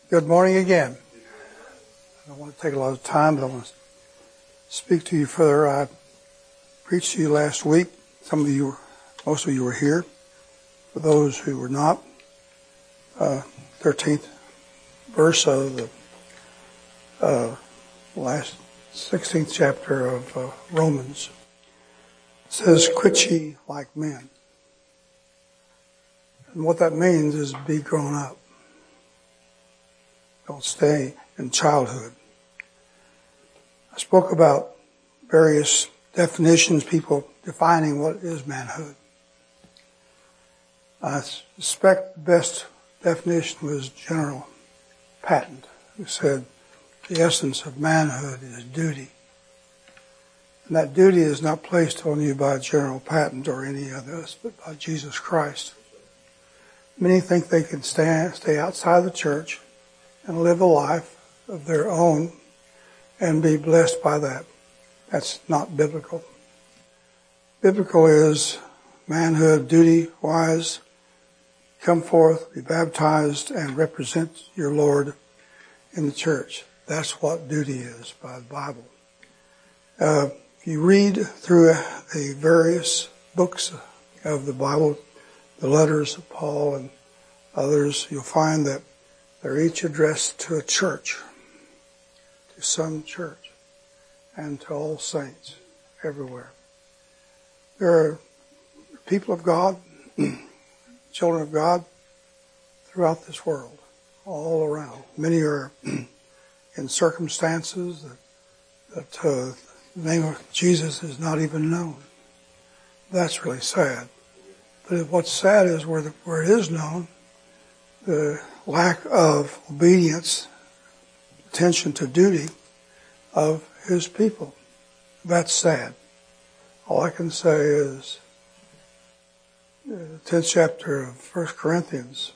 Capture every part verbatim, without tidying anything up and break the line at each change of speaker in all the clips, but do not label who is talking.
Good morning again. I don't want to take a lot of time, but I want to speak to you further. I preached to you last week. Some of you, most of you were here. For those who were not, uh, thirteenth verse of the uh, last sixteenth chapter of uh, Romans says, "Quit ye like men." And what that means is be grown up. Don't stay in childhood. I spoke about various definitions, people defining what is manhood. I suspect the best definition was General Patton, who said the essence of manhood is duty. And that duty is not placed on you by General Patton or any of us, but by Jesus Christ. Many think they can stand, stay outside the church and live a life of their own and be blessed by that. That's not biblical. Biblical is manhood, duty-wise, come forth, be baptized, and represent your Lord in the church. That's what duty is by the Bible. Uh, if you read through the various books of the Bible, the letters of Paul and others, you'll find that they're each addressed to a church, to some church, and to all saints everywhere. There are people of God, children of God, throughout this world, all around. Many are in circumstances that, that uh, the name of Jesus is not even known. That's really sad. But what's sad is where, the, where it is known, the lack of obedience, attention to duty of His people. That's sad. All I can say is the tenth chapter of First Corinthians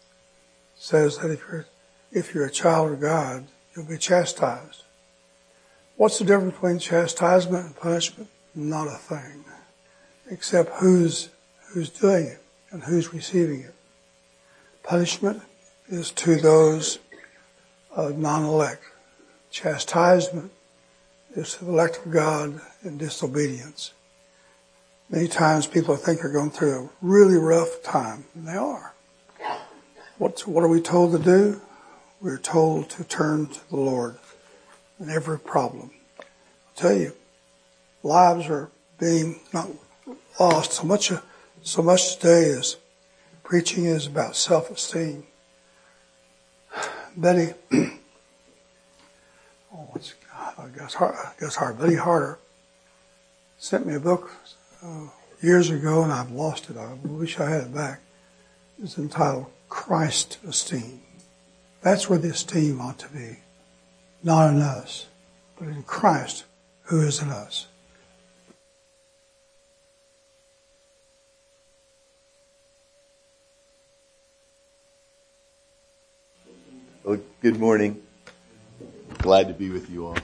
says that if you're, if you're a child of God, you'll be chastised. What's the difference between chastisement and punishment? Not a thing. Except who's, who's doing it and who's receiving it. Punishment is to those uh, non-elect. Chastisement is to the elect of God in disobedience. Many times people think they're going through a really rough time, and they are. What, what are we told to do? We're told to turn to the Lord in every problem. I'll tell you, lives are being not lost. So much, so much today is preaching is about self-esteem. Betty, oh, it's, I guess hard, I guess hard. Betty Harder sent me a book uh, years ago, and I've lost it. I wish I had it back. It's entitled Christ Esteem. That's where the esteem ought to be. Not in us, but in Christ, who is in us.
Well, good morning. Glad to be with you all.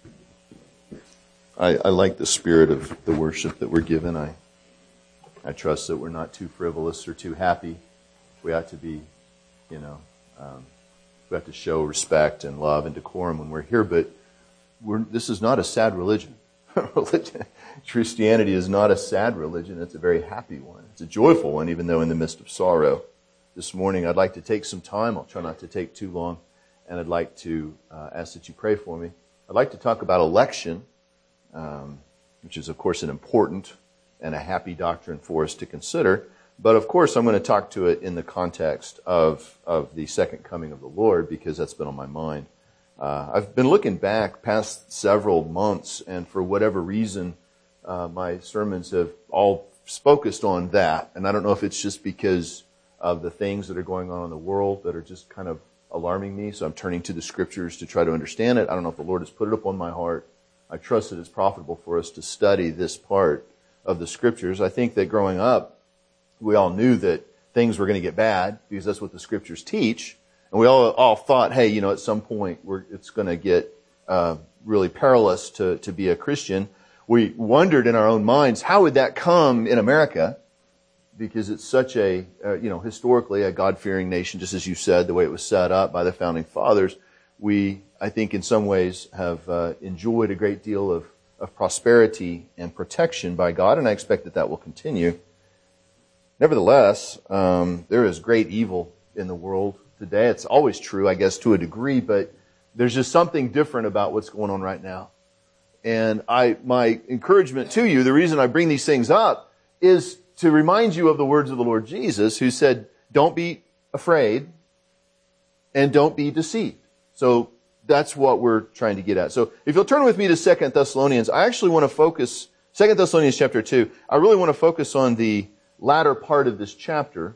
I, I like the spirit of the worship that we're given. I I trust that we're not too frivolous or too happy. We ought to be, you know, um, we have to show respect and love and decorum when we're here. But we're, this is not a sad religion. religion. Christianity is not a sad religion. It's a very happy one. It's a joyful one, even though in the midst of sorrow. This morning, I'd like to take some time. I'll try not to take too long. And I'd like to uh, ask that you pray for me. I'd like to talk about election, um, which is, of course, an important and a happy doctrine for us to consider. But, of course, I'm going to talk to it in the context of, of the second coming of the Lord, because that's been on my mind. Uh, I've been looking back past several months, and for whatever reason, uh, my sermons have all focused on that. And I don't know if it's just because of the things that are going on in the world that are just kind of alarming me. So I'm turning to the Scriptures to try to understand it. I don't know if the Lord has put it upon my heart. I trust that it's profitable for us to study this part of the Scriptures. I think that growing up, we all knew that things were going to get bad because that's what the Scriptures teach. And we all all thought, hey, you know, at some point we're, it's going to get uh, really perilous to, to be a Christian. We wondered in our own minds, how would that come in America? because it's such a, uh, you know, historically a God-fearing nation, just as you said, the way it was set up by the founding fathers. We, I think, in some ways have uh, enjoyed a great deal of, of prosperity and protection by God, and I expect that that will continue. Nevertheless, um, there is great evil in the world today. It's always true, I guess, to a degree, but there's just something different about what's going on right now. And I, my encouragement to you, the reason I bring these things up is to remind you of the words of the Lord Jesus, who said, don't be afraid and don't be deceived. So that's what we're trying to get at. So if you'll turn with me to Second Thessalonians, I actually want to focus, Second Thessalonians chapter two, I really want to focus on the latter part of this chapter.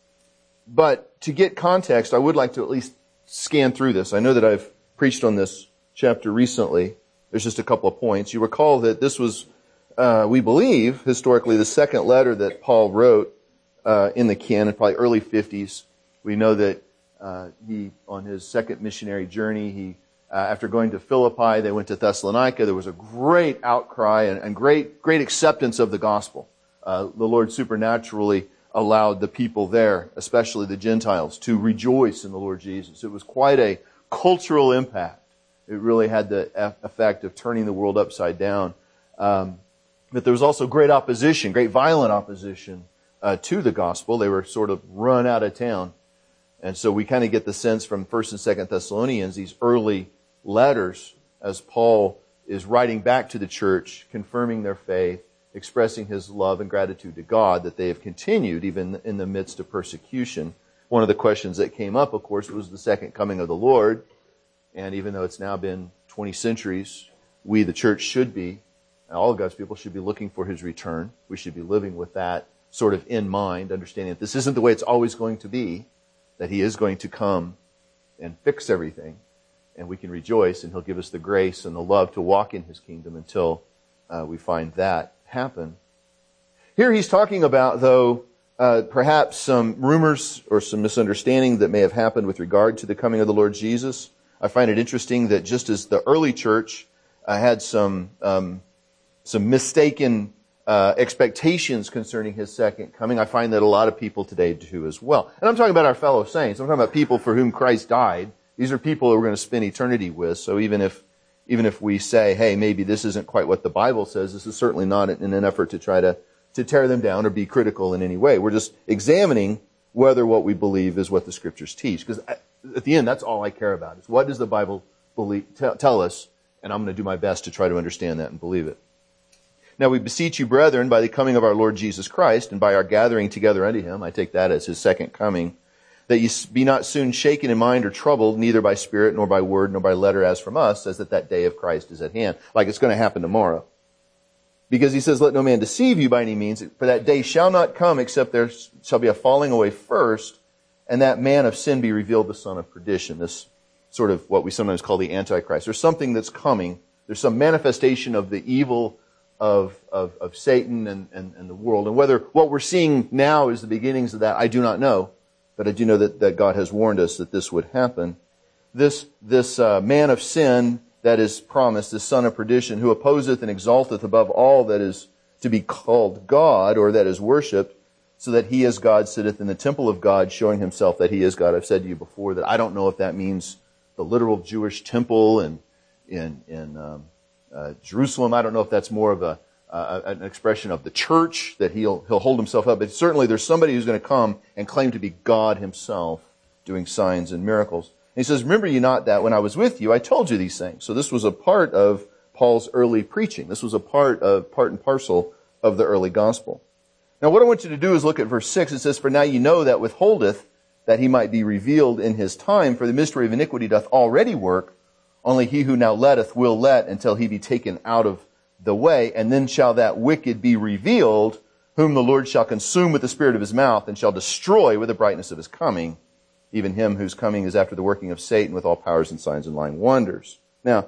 But to get context, I would like to at least scan through this. I know that I've preached on this chapter recently. There's just a couple of points. You recall that this was, uh, we believe, historically, the second letter that Paul wrote uh, in the canon, probably early fifties. We know that uh, he, on his second missionary journey, he, uh, after going to Philippi, they went to Thessalonica. There was a great outcry and, and great, great acceptance of the gospel. Uh, the Lord supernaturally allowed the people there, especially the Gentiles, to rejoice in the Lord Jesus. It was quite a cultural impact. It really had the effect of turning the world upside down. Um, but there was also great opposition, great violent opposition uh, to the gospel. They were sort of run out of town. And so we kind of get the sense from First and Second Thessalonians, these early letters, as Paul is writing back to the church, confirming their faith, expressing his love and gratitude to God, that they have continued even in the midst of persecution. One of the questions that came up, of course, was the second coming of the Lord. And even though it's now been twenty centuries, we, the church, should be, and all of God's people should be looking for his return. We should be living with that sort of in mind, understanding that this isn't the way it's always going to be, that he is going to come and fix everything, and we can rejoice, and he'll give us the grace and the love to walk in his kingdom until uh, we find that happen. Here he's talking about, though, uh, perhaps some rumors or some misunderstanding that may have happened with regard to the coming of the Lord Jesus. I find it interesting that just as the early church uh, had some um, some mistaken uh, expectations concerning his second coming, I find that a lot of people today do as well. And I'm talking about our fellow saints. I'm talking about people for whom Christ died. These are people that we're going to spend eternity with. So even if even if we say, hey, maybe this isn't quite what the Bible says, this is certainly not in an effort to try to, to tear them down or be critical in any way. We're just examining whether what we believe is what the Scriptures teach. Because at the end, that's all I care about. Is what does the Bible believe, t- tell us? And I'm going to do my best to try to understand that and believe it. Now we beseech you, brethren, by the coming of our Lord Jesus Christ, and by our gathering together unto him, I take that as his second coming, that ye be not soon shaken in mind or troubled, neither by spirit, nor by word, nor by letter as from us, as that that day of Christ is at hand. Like it's going to happen tomorrow. Because he says, let no man deceive you by any means, for that day shall not come except there shall be a falling away first, and that man of sin be revealed, the son of perdition. This sort of what we sometimes call the Antichrist. There's something that's coming. There's some manifestation of the evil of, of, of Satan and, and, and the world. And whether what we're seeing now is the beginnings of that, I do not know. But I do know that, that God has warned us that this would happen. This, this uh, man of sin that is promised, this son of perdition, who opposeth and exalteth above all that is to be called God, or that is worshipped, so that he as God sitteth in the temple of God, showing himself that he is God. I've said to you before that I don't know if that means the literal Jewish temple in, in, in um, uh, Jerusalem. I don't know if that's more of a Uh, an expression of the church, that he'll he'll hold himself up. But certainly there's somebody who's going to come and claim to be God himself, doing signs and miracles. And he says, remember ye not that when I was with you, I told you these things. So this was a part of Paul's early preaching. This was a part of, part and parcel of the early gospel. Now what I want you to do is look at verse six. It says, for now ye know that withholdeth, that he might be revealed in his time, for the mystery of iniquity doth already work, only he who now letteth will let until he be taken out of the way, and then shall that wicked be revealed, whom the Lord shall consume with the spirit of his mouth, and shall destroy with the brightness of his coming, even him whose coming is after the working of Satan with all powers and signs and lying wonders. Now,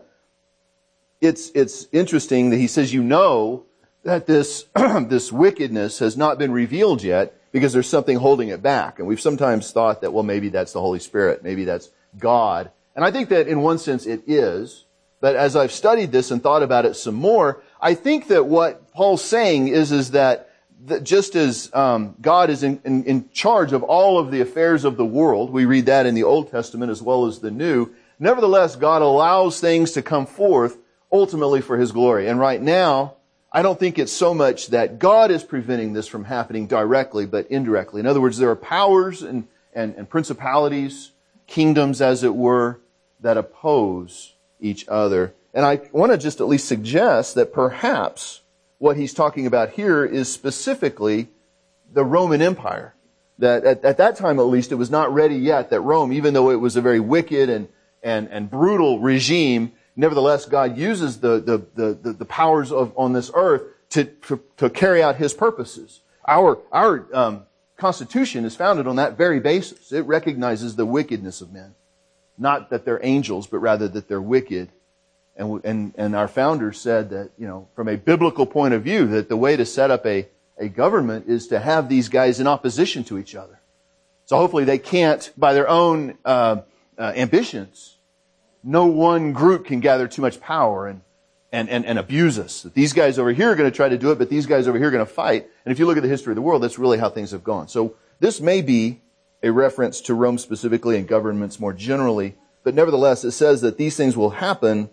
it's it's interesting that he says, you know that this this wickedness has not been revealed yet, because there's something holding it back. And we've sometimes thought that, well, maybe that's the Holy Spirit, maybe that's God. And I think that in one sense it is. But as I've studied this and thought about it some more, I think that what Paul's saying is, is that that just as um, God is in, in, in charge of all of the affairs of the world, we read that in the Old Testament as well as the New, nevertheless, God allows things to come forth ultimately for His glory. And right now, I don't think it's so much that God is preventing this from happening directly, but indirectly. In other words, there are powers and, and, and principalities, kingdoms as it were, that oppose each other. And I want to just at least suggest that perhaps what he's talking about here is specifically the Roman Empire. That at, at that time, at least, it was not ready yet that Rome, even though it was a very wicked and, and, and brutal regime, nevertheless, God uses the, the, the, the powers of, on this earth to, to, to carry out His purposes. Our, our um, Constitution is founded on that very basis. It recognizes the wickedness of men. Not that they're angels, but rather that they're wicked. And, and, and our founders said that, you know, from a biblical point of view, that the way to set up a, a government is to have these guys in opposition to each other. So hopefully they can't, by their own uh, uh, ambitions, no one group can gather too much power and, and, and, and abuse us. That these guys over here are going to try to do it, but these guys over here are going to fight. And if you look at the history of the world, that's really how things have gone. So this may be a reference to Rome specifically and governments more generally, but nevertheless it says that these things will happen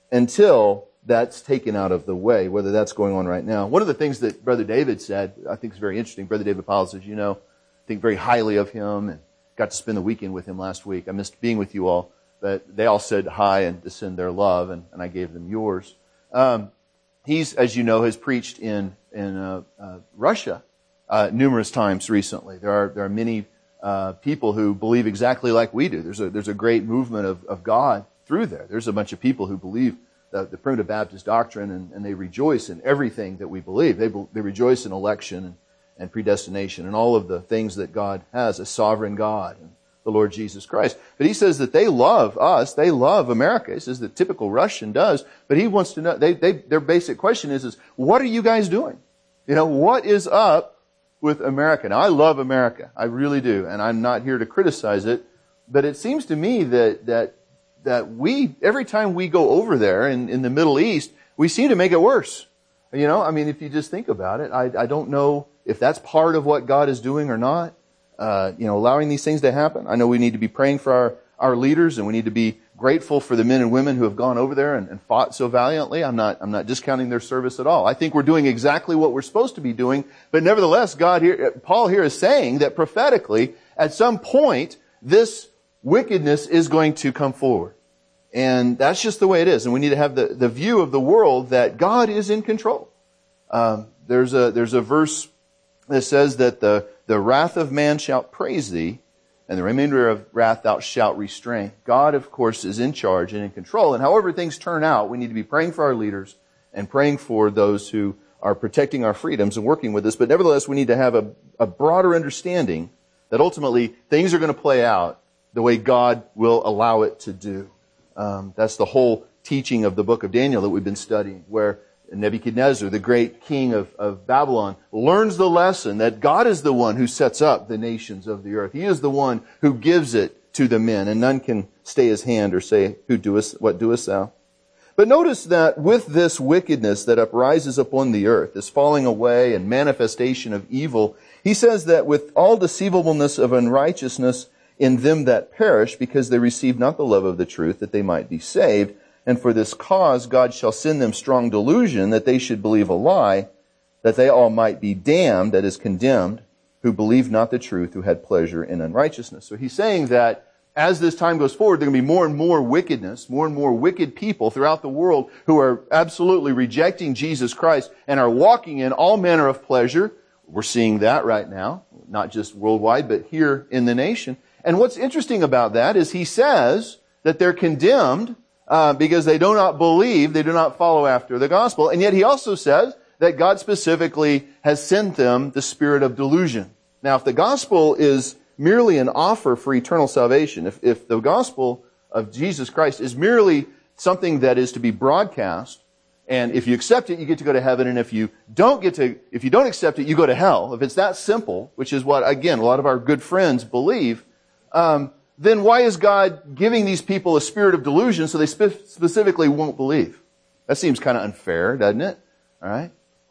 until that's taken out of the way, whether that's going on right now. One of the things that Brother David said, I think is very interesting. Brother David Powell, as you know, think very highly of him and got to spend the weekend with him last week. I missed being with you all, but they all said hi and to send their love, and, and I gave them yours. Um, he's, as you know, has preached in in uh, uh, Russia uh, numerous times recently. There are there are many uh, people who believe exactly like we do. There's a there's a great movement of, of God through there. There's a bunch of people who believe the, the primitive Baptist doctrine, and, and they rejoice in everything that we believe. They they rejoice in election and, and predestination and all of the things that God has, a sovereign God and the Lord Jesus Christ. But he says that they love us. They love America. He says the typical Russian does. But he wants to know, they, they, their basic question is, is, what are you guys doing? You know, what is up with America? Now, I love America. I really do. And I'm not here to criticize it. But it seems to me that, that, that we, every time we go over there in, in the Middle East, we seem to make it worse. You know, I mean, if you just think about it, I, I don't know if that's part of what God is doing or not. Uh, you know, allowing these things to happen. I know we need to be praying for our, our leaders, and we need to be grateful for the men and women who have gone over there and, and fought so valiantly. I'm not, I'm not discounting their service at all. I think we're doing exactly what we're supposed to be doing. But nevertheless, God here, Paul here is saying that prophetically, at some point, this wickedness is going to come forward. And that's just the way it is. And we need to have the, the view of the world that God is in control. Um, there's a, there's a verse that says that the, the wrath of man shall praise thee, and the remainder of wrath thou shalt restrain. God, of course, is in charge and in control. And however things turn out, we need to be praying for our leaders and praying for those who are protecting our freedoms and working with us. But nevertheless, we need to have a, a broader understanding that ultimately things are going to play out the way God will allow it to do. Um, that's the whole teaching of the book of Daniel that we've been studying, where Nebuchadnezzar, the great king of, of Babylon, learns the lesson that God is the one who sets up the nations of the earth. He is the one who gives it to the men, and none can stay his hand or say, "Who doest, what doest thou?" But notice that with this wickedness that uprises upon the earth, this falling away and manifestation of evil, he says that with all deceivableness of unrighteousness in them that perish, because they receive not the love of the truth, that they might be saved. And for this cause God shall send them strong delusion, that they should believe a lie, that they all might be damned, that is condemned, who believed not the truth, who had pleasure in unrighteousness. So he's saying that as this time goes forward, there are going to be more and more wickedness, more and more wicked people throughout the world who are absolutely rejecting Jesus Christ and are walking in all manner of pleasure. We're seeing that right now, not just worldwide, but here in the nation. And what's interesting about that is he says that they're condemned Uh, because they do not believe, they do not follow after the gospel. And yet he also says that God specifically has sent them the spirit of delusion. Now, if the gospel is merely an offer for eternal salvation, if, if the gospel of Jesus Christ is merely something that is to be broadcast, and if you accept it, you get to go to heaven, and if you don't get to, if you don't accept it, you go to hell. If it's that simple, which is what, again, a lot of our good friends believe, um, then why is God giving these people a spirit of delusion so they spe- specifically won't believe? That seems kind of unfair, doesn't it? All right.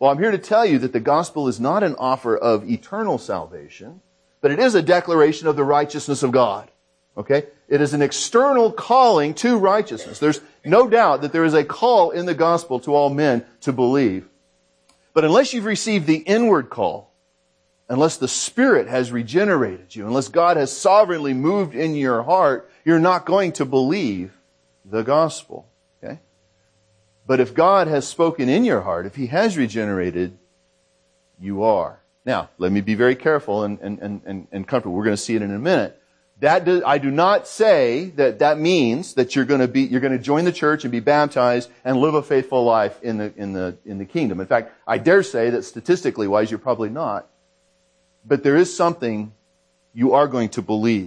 Well, I'm here to tell you that the gospel is not an offer of eternal salvation, but it is a declaration of the righteousness of God. Okay? It is an external calling to righteousness. There's no doubt that there is a call in the gospel to all men to believe. But unless you've received the inward call, unless the Spirit has regenerated you, unless God has sovereignly moved in your heart, you're not going to believe the gospel. Okay? But if God has spoken in your heart, if He has regenerated, you are. Now, let me be very careful and, and, and, and comfortable. We're going to see it in a minute. That does, I do not say that that means that you're going to be, you're going to join the church and be baptized and live a faithful life in the, in the, in the kingdom. In fact, I dare say that statistically wise, you're probably not. But there is something you are going to believe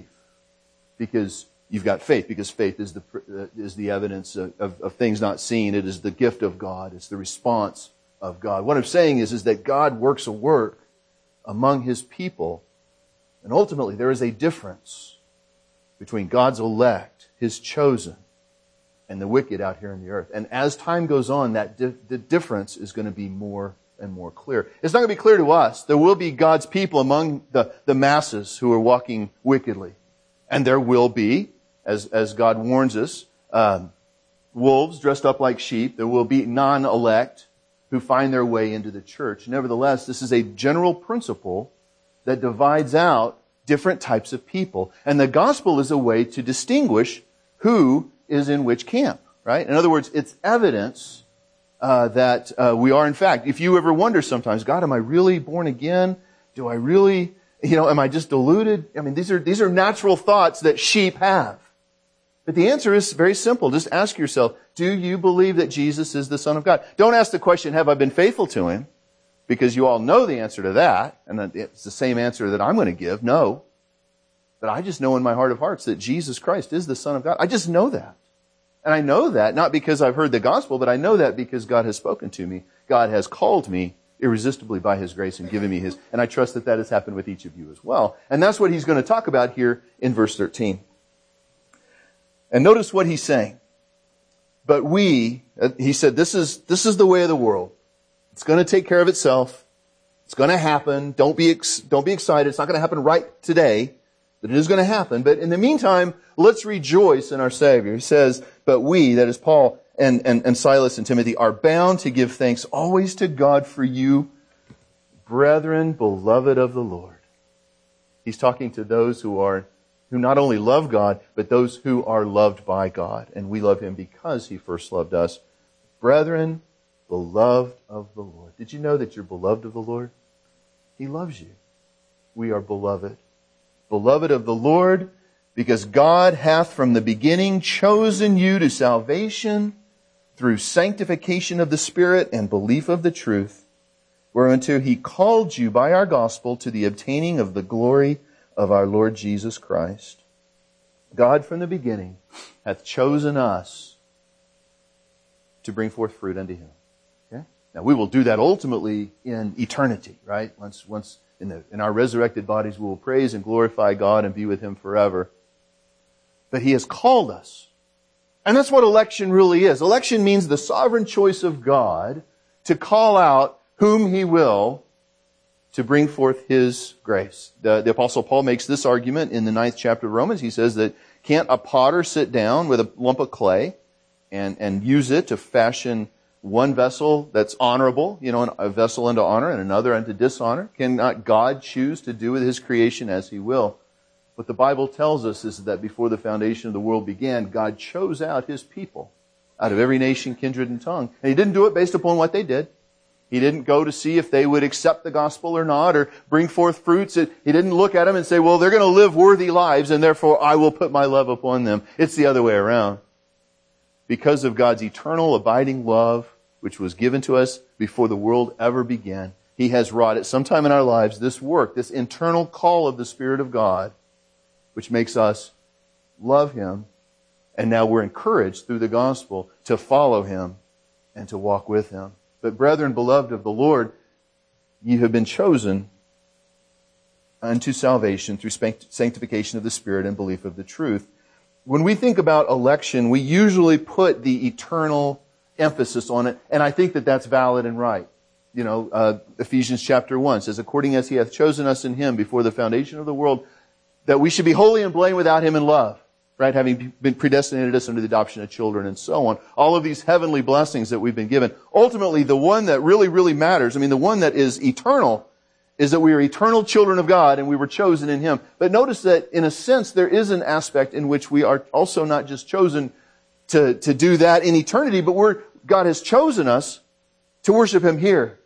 because you've got faith, because faith is the, uh, is the evidence of, of, of things not seen. It is the gift of God. It's the response of God. What I'm saying is, is that God works a work among His people. And ultimately, there is a difference between God's elect, His chosen, and the wicked out here in the earth. And as time goes on, that di- the difference is going to be more and more clear. It's not going to be clear to us. There will be God's people among the, the masses who are walking wickedly. And there will be, as, as God warns us, um, wolves dressed up like sheep. There will be non-elect who find their way into the church. Nevertheless, this is a general principle that divides out different types of people. And the gospel is a way to distinguish who is in which camp, right? In other words, it's evidence uh, that uh, we are, in fact, if you ever wonder sometimes, God, am I really born again? Do I really, you know, am I just deluded? I mean, these are, these are natural thoughts that sheep have. But the answer is very simple. Just ask yourself, do you believe that Jesus is the Son of God? Don't ask the question, have I been faithful to Him? Because you all know the answer to that, and it's the same answer that I'm going to give, no. But I just know in my heart of hearts that Jesus Christ is the Son of God. I just know that. And I know that not because I've heard the gospel, but I know that because God has spoken to me. God has called me irresistibly by His grace and given me His, and I trust that that has happened with each of you as well. And that's what He's going to talk about here in verse thirteen. And notice what He's saying. But we, He said, this is, this is the way of the world. It's going to take care of itself. It's going to happen. Don't be, ex- don't be excited. It's not going to happen right today, but it is going to happen. But in the meantime, let's rejoice in our Savior. He says, but we, that is Paul and, and, and Silas and Timothy, are bound to give thanks always to God for you, brethren, beloved of the Lord. He's talking to those who are, who not only love God, but those who are loved by God. And we love Him because He first loved us. Brethren, beloved of the Lord. Did you know that you're beloved of the Lord? He loves you. We are beloved. Beloved of the Lord, because God hath from the beginning chosen you to salvation through sanctification of the Spirit and belief of the truth, whereunto He called you by our gospel to the obtaining of the glory of our Lord Jesus Christ. God from the beginning hath chosen us to bring forth fruit unto Him. Now, we will do that ultimately in eternity, right? Once, once in, the, in our resurrected bodies, we will praise and glorify God and be with Him forever. But He has called us. And that's what election really is. Election means the sovereign choice of God to call out whom He will to bring forth His grace. The, the Apostle Paul makes this argument in the ninth chapter of Romans. He says that can't a potter sit down with a lump of clay and, and use it to fashion one vessel that's honorable, you know, a vessel unto honor and another unto dishonor? Cannot God choose to do with His creation as He will? What the Bible tells us is that before the foundation of the world began, God chose out His people out of every nation, kindred, and tongue. And He didn't do it based upon what they did. He didn't go to see if they would accept the gospel or not or bring forth fruits. He didn't look at them and say, well, they're going to live worthy lives and therefore I will put my love upon them. It's the other way around. Because of God's eternal abiding love, which was given to us before the world ever began, He has wrought at some time in our lives this work, this internal call of the Spirit of God, which makes us love Him. And now we're encouraged through the gospel to follow Him and to walk with Him. But brethren, beloved of the Lord, you have been chosen unto salvation through sanctification of the Spirit and belief of the truth. When we think about election, we usually put the eternal emphasis on it, and I think that that's valid and right. you know, uh, Ephesians chapter one says, according as he hath chosen us in him before the foundation of the world, that we should be holy and blameless without him in love. Right? Having been predestinated us unto the adoption of children and so on. All of these heavenly blessings that we've been given. Ultimately, the one that really, really matters, I mean, the one that is eternal, is that we are eternal children of God and we were chosen in him. But notice that, in a sense, there is an aspect in which we are also not just chosen to, to do that in eternity, but we're, God has chosen us to worship him here.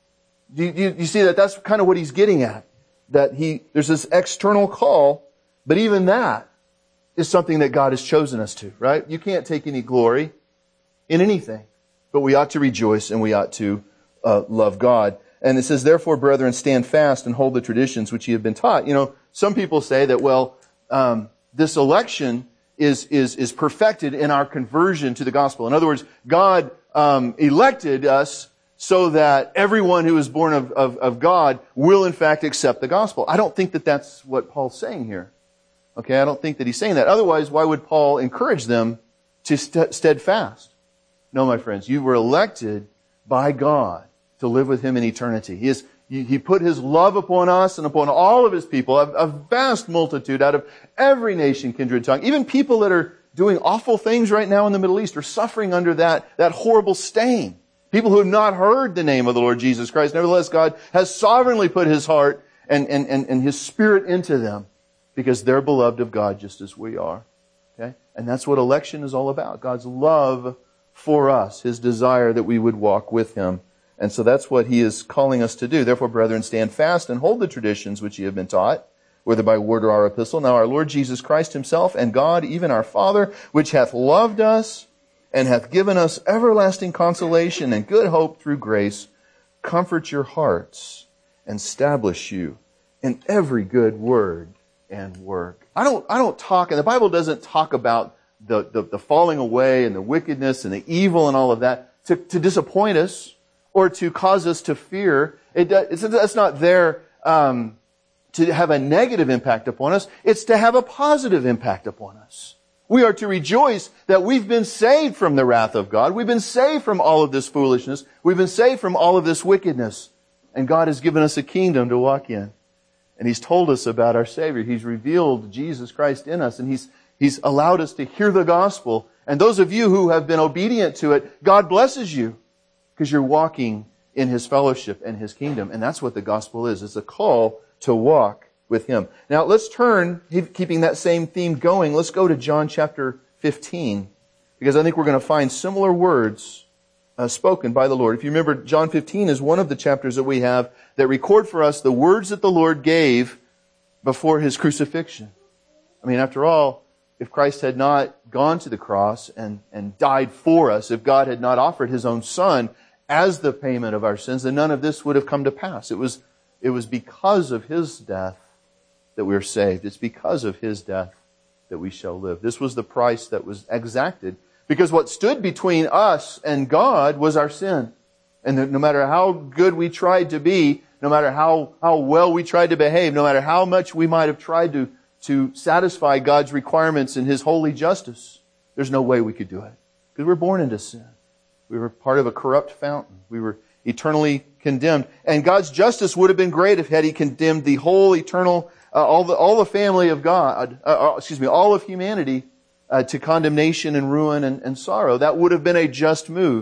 Do you, you, you see that? That's kind of what he's getting at. That he, there's this external call, but even that is something that God has chosen us to, right? You can't take any glory in anything, but we ought to rejoice and we ought to uh, love God. And it says, therefore, brethren, stand fast and hold the traditions which ye have been taught. You know, some people say that, well, um, this election is, is, is perfected in our conversion to the gospel. In other words, God um, elected us so that everyone who is born of, of, of God will in fact accept the gospel. I don't think that that's what Paul's saying here. Okay, I don't think that he's saying that. Otherwise, why would Paul encourage them to st- steadfast? No, my friends, you were elected by God to live with him in eternity. He is, he put his love upon us and upon all of his people, a, a vast multitude out of every nation, kindred, tongue. Even people that are doing awful things right now in the Middle East are suffering under that, that horrible stain. People who have not heard the name of the Lord Jesus Christ. Nevertheless, God has sovereignly put his heart and, and, and, and his spirit into them, because they're beloved of God just as we are. Okay? And that's what election is all about. God's love for us, his desire that we would walk with him. And so that's what he is calling us to do. Therefore, brethren, stand fast and hold the traditions which ye have been taught, whether by word or our epistle. Now our Lord Jesus Christ himself and God, even our Father, which hath loved us and hath given us everlasting consolation and good hope through grace, comfort your hearts and establish you in every good word and work. I don't, I don't talk, and the Bible doesn't talk about the, the, the falling away and the wickedness and the evil and all of that to, to disappoint us or to cause us to fear. It, it's, it's not there um, to have a negative impact upon us. It's to have a positive impact upon us. We are to rejoice that we've been saved from the wrath of God. We've been saved from all of this foolishness. We've been saved from all of this wickedness. And God has given us a kingdom to walk in. And he's told us about our Savior. He's revealed Jesus Christ in us. And he's, he's allowed us to hear the gospel. And those of you who have been obedient to it, God blesses you, because you're walking in his fellowship and his kingdom. And that's what the gospel is. It's a call to walk with him. Now let's turn, keeping that same theme going, let's go to John chapter fifteen. Because I think we're going to find similar words Uh, spoken by the Lord. If you remember, John fifteen is one of the chapters that we have that record for us the words that the Lord gave before his crucifixion. I mean, after all, if Christ had not gone to the cross and, and died for us, if God had not offered his own Son as the payment of our sins, then none of this would have come to pass. It was, it was because of his death that we are saved. It's because of his death that we shall live. This was the price that was exacted. Because what stood between us and God was our sin. And no matter how good we tried to be, no matter how, how well we tried to behave, no matter how much we might have tried to, to satisfy God's requirements in his holy justice, there's no way we could do it. Because we're born into sin. We were part of a corrupt fountain. We were eternally condemned. And God's justice would have been great if had he condemned the whole eternal, uh, all the, all the family of God, uh, excuse me, all of humanity Uh, to condemnation and ruin and, and sorrow. That would have been a just move.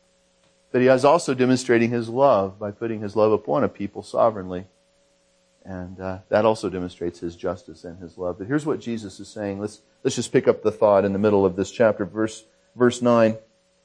But he is also demonstrating his love by putting his love upon a people sovereignly. And uh, that also demonstrates his justice and his love. But here's what Jesus is saying. Let's let's just pick up the thought in the middle of this chapter, verse verse nine.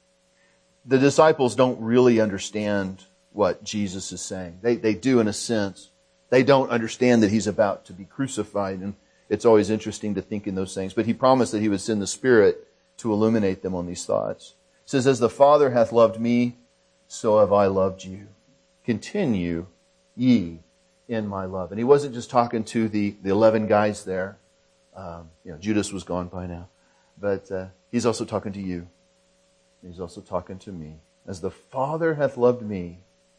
The disciples don't really understand what Jesus is saying. They they do in a sense. They don't understand that he's about to be crucified, and it's always interesting to think in those things. But he promised that he would send the Spirit to illuminate them on these thoughts. It says, as the Father hath loved me, so have I loved you. Continue ye in my love. And he wasn't just talking to the, the eleven guys there. Um, you know, Judas was gone by now. But uh, he's also talking to you. He's also talking to me. As the Father hath loved me,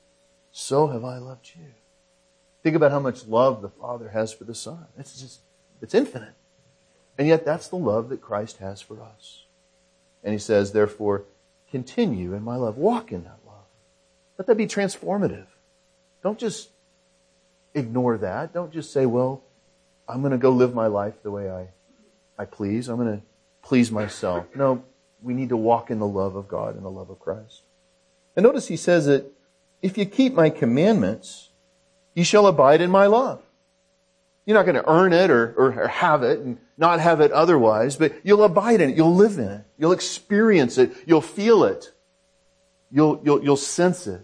so have I loved you. Think about how much love the Father has for the Son. It's just It's infinite. And yet that's the love that Christ has for us. And he says, therefore, continue in my love. Walk in that love. Let that be transformative. Don't just ignore that. Don't just say, well, I'm going to go live my life the way I, I please. I'm going to please myself. No, we need to walk in the love of God and the love of Christ. And notice he says that if you keep my commandments, you shall abide in my love. You're not going to earn it or, or have it and not have it otherwise, but you'll abide in it. You'll live in it. You'll experience it. You'll feel it. You'll, you'll, you'll sense it.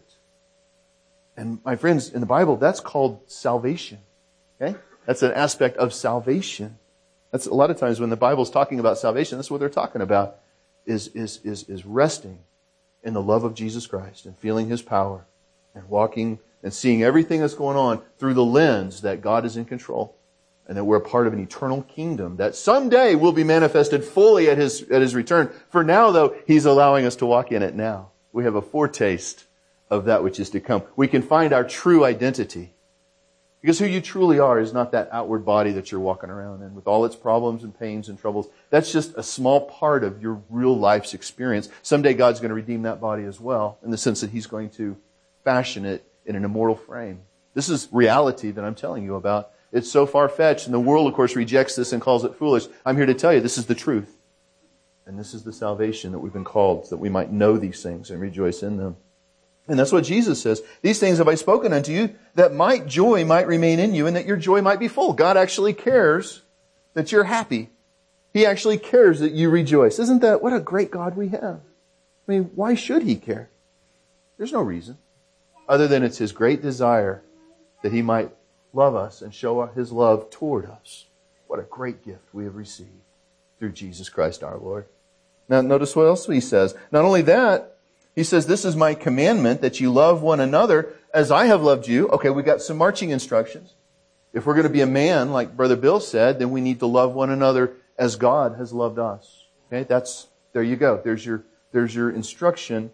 And my friends, in the Bible, that's called salvation. Okay? That's an aspect of salvation. That's a lot of times when the Bible's talking about salvation, that's what they're talking about, is, is, is, is resting in the love of Jesus Christ and feeling His power and walking and seeing everything that's going on through the lens that God is in control and that we're a part of an eternal kingdom that someday will be manifested fully at His, at His return. For now, though, He's allowing us to walk in it now. We have a foretaste of that which is to come. We can find our true identity. Because who you truly are is not that outward body that you're walking around in with all its problems and pains and troubles. That's just a small part of your real life's experience. Someday God's going to redeem that body as well, in the sense that He's going to fashion it in an immortal frame. This is reality that I'm telling you about. It's so far-fetched, and the world, of course, rejects this and calls it foolish. I'm here to tell you this is the truth. And this is the salvation that we've been called, so that we might know these things and rejoice in them. And that's what Jesus says. These things have I spoken unto you, that my joy might remain in you, and that your joy might be full. God actually cares that you're happy. He actually cares that you rejoice. Isn't that, what a great God we have? I mean, why should He care? There's no reason. Other than it's His great desire that He might love us and show His love toward us. What a great gift we have received through Jesus Christ our Lord. Now notice what else He says. Not only that, He says, this is my commandment, that you love one another as I have loved you. Okay, we got some marching instructions. If we're going to be a man, like Brother Bill said, then we need to love one another as God has loved us. Okay, that's, there you go. There's your, there's your instruction.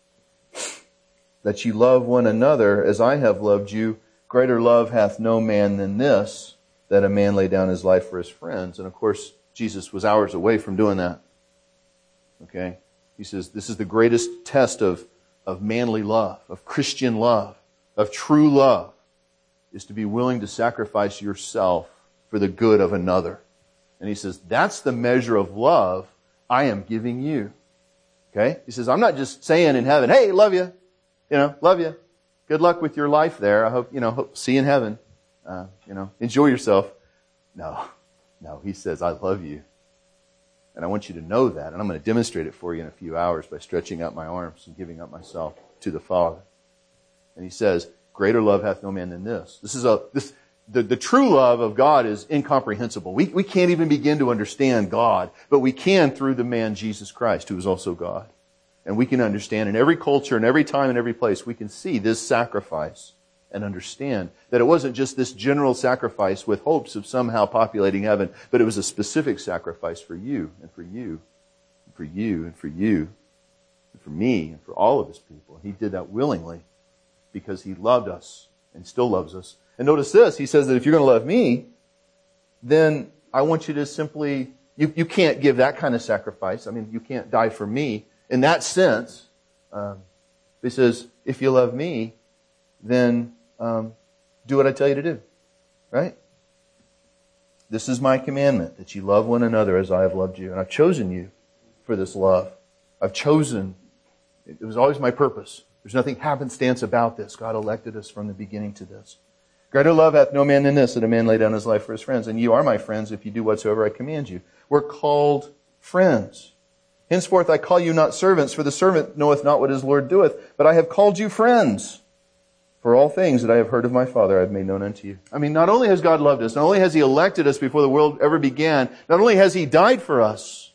That you love one another as I have loved you. Greater love hath no man than this, that a man lay down his life for his friends. And of course, Jesus was hours away from doing that. Okay? He says, this is the greatest test of, of manly love, of Christian love, of true love, is to be willing to sacrifice yourself for the good of another. And He says, that's the measure of love I am giving you. Okay? He says, I'm not just saying in heaven, hey, love you. You know, love you. Good luck with your life there. I hope, you know, hope, see you in heaven. Uh, you know, enjoy yourself. No, no, He says, I love you. And I want you to know that. And I'm going to demonstrate it for you in a few hours by stretching out my arms and giving up myself to the Father. And He says, greater love hath no man than this. This is a, this, the, the true love of God is incomprehensible. We, we can't even begin to understand God, but we can through the man Jesus Christ, who is also God. And we can understand in every culture, in every time, in every place, we can see this sacrifice and understand that it wasn't just this general sacrifice with hopes of somehow populating heaven, but it was a specific sacrifice for you and for you and for you and for you and for me and for all of His people. He did that willingly because He loved us and still loves us. And notice this, He says that if you're going to love me, then I want you to simply, you, you can't give that kind of sacrifice. I mean, you can't die for me. In that sense, um, He says, if you love me, then um, do what I tell you to do. Right? This is my commandment, that you love one another as I have loved you. And I've chosen you for this love. I've chosen. It was always my purpose. There's nothing happenstance about this. God elected us from the beginning to this. Greater love hath no man than this, that a man lay down his life for his friends. And you are my friends if you do whatsoever I command you. We're called friends. Henceforth I call you not servants, for the servant knoweth not what his Lord doeth, but I have called you friends. For all things that I have heard of my Father I have made known unto you. I mean, not only has God loved us, not only has He elected us before the world ever began, not only has He died for us,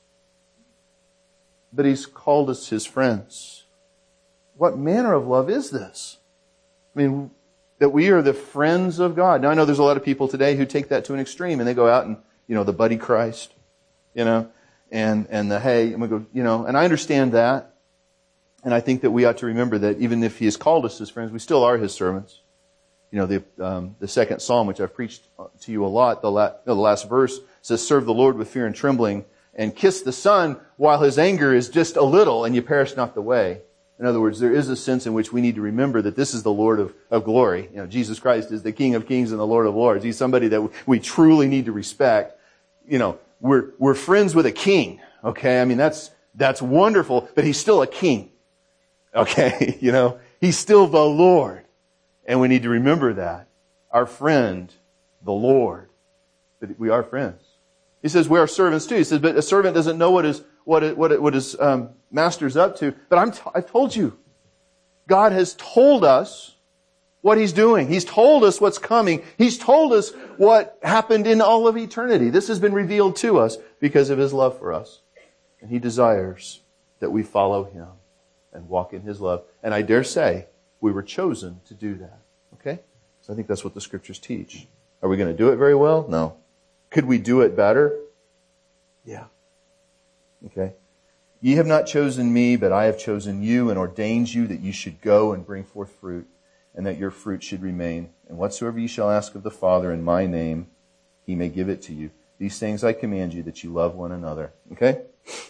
but He's called us His friends. What manner of love is this? I mean, that we are the friends of God. Now I know there's a lot of people today who take that to an extreme and they go out and, you know, the buddy Christ, you know, and, and the, hey, and we go, you know, and I understand that. And I think that we ought to remember that even if He has called us His friends, we still are His servants. You know, the, um, the second Psalm, which I've preached to you a lot, the, la- no, the last verse says, serve the Lord with fear and trembling and kiss the Son while His anger is just a little and you perish not the way. In other words, there is a sense in which we need to remember that this is the Lord of, of glory. You know, Jesus Christ is the King of kings and the Lord of lords. He's somebody that we truly need to respect. You know, we're, we're friends with a king. Okay. I mean, that's, that's wonderful, but he's still a king. Okay. You know, he's still the Lord. And we need to remember that. Our friend, the Lord, that we are friends. He says we are servants too. He says, but a servant doesn't know what his, what it, what it, what his, um, master's up to. But I'm, t- I've told you. God has told us what He's doing. He's told us what's coming. He's told us what happened in all of eternity. This has been revealed to us because of His love for us. And He desires that we follow Him and walk in His love. And I dare say we were chosen to do that. Okay? So I think that's what the Scriptures teach. Are we going to do it very well? No. Could we do it better? Yeah. Okay. Ye have not chosen me, but I have chosen you and ordained you that you should go and bring forth fruit, and that your fruit should remain. And whatsoever ye shall ask of the Father in my name, He may give it to you. These things I command you, that you love one another. Okay?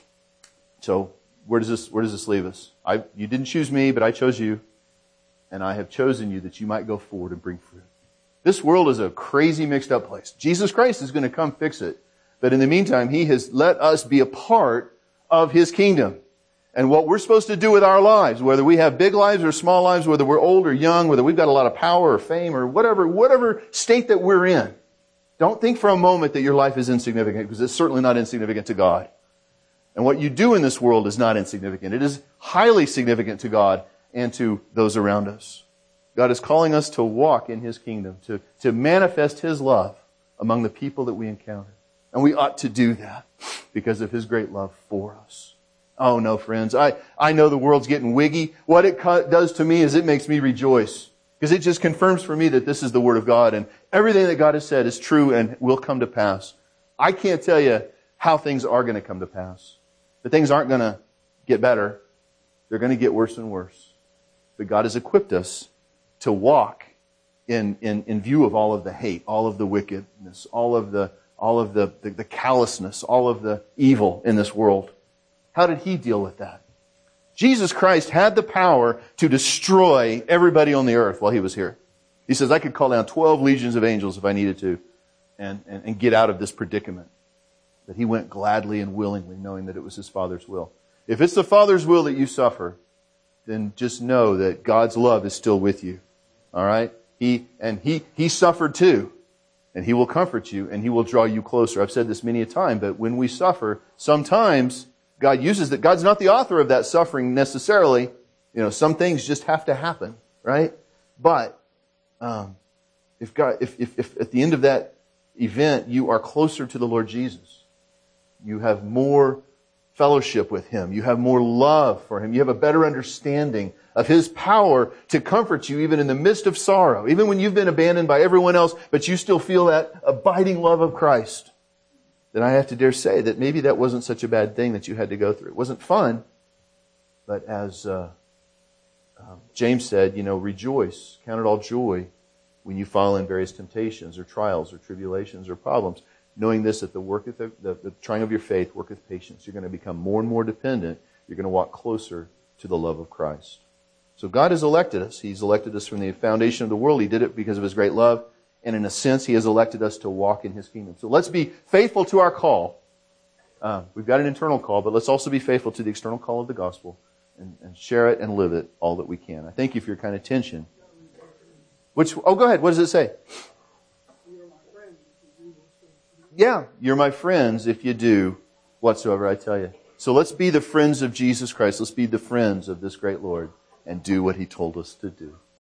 So, where does this, where does this leave us? I, you didn't choose me, but I chose you, and I have chosen you that you might go forward and bring fruit. This world is a crazy mixed up place. Jesus Christ is going to come fix it. But in the meantime, He has let us be a part of His kingdom. And what we're supposed to do with our lives, whether we have big lives or small lives, whether we're old or young, whether we've got a lot of power or fame or whatever, whatever state that we're in, don't think for a moment that your life is insignificant, because it's certainly not insignificant to God. And what you do in this world is not insignificant. It is highly significant to God and to those around us. God is calling us to walk in His kingdom, to, to manifest His love among the people that we encounter. And we ought to do that because of His great love for us. Oh no, friends, I, I know the world's getting wiggy. What it does to me is it makes me rejoice, because it just confirms for me that this is the Word of God, and everything that God has said is true and will come to pass. I can't tell you how things are going to come to pass. But things aren't going to get better. They're going to get worse and worse. But God has equipped us to walk in, in, in view of all of the hate, all of the wickedness, all of the all of the, the, the callousness, all of the evil in this world. How did He deal with that? Jesus Christ had the power to destroy everybody on the earth while He was here. He says, I could call down twelve legions of angels if I needed to and, and, and get out of this predicament. But He went gladly and willingly, knowing that it was His Father's will. If it's the Father's will that you suffer, then just know that God's love is still with you. All right? He, and He, He suffered too. And He will comfort you, and He will draw you closer. I've said this many a time, but when we suffer, sometimes God uses that. God's not the author of that suffering necessarily. You know, some things just have to happen, right? But um, if God, if, if, if at the end of that event you are closer to the Lord Jesus, you have more fellowship with Him, you have more love for Him, you have a better understanding of His power to comfort you even in the midst of sorrow, even when you've been abandoned by everyone else, but you still feel that abiding love of Christ, then I have to dare say that maybe that wasn't such a bad thing that you had to go through. It wasn't fun, but as uh, um, James said, you know, rejoice, count it all joy when you fall in various temptations or trials or tribulations or problems, knowing this, that the work of the, the, the trying of your faith worketh patience. You're going to become more and more dependent. You're going to walk closer to the love of Christ. So God has elected us. He's elected us from the foundation of the world. He did it because of His great love. And in a sense, He has elected us to walk in His kingdom. So let's be faithful to our call. Uh, we've got an internal call, but let's also be faithful to the external call of the gospel and, and share it and live it all that we can. I thank you for your kind attention. Which, oh, go ahead. What does it say? Yeah, you're my friends if you do whatsoever I tell you. So let's be the friends of Jesus Christ. Let's be the friends of this great Lord and do what He told us to do.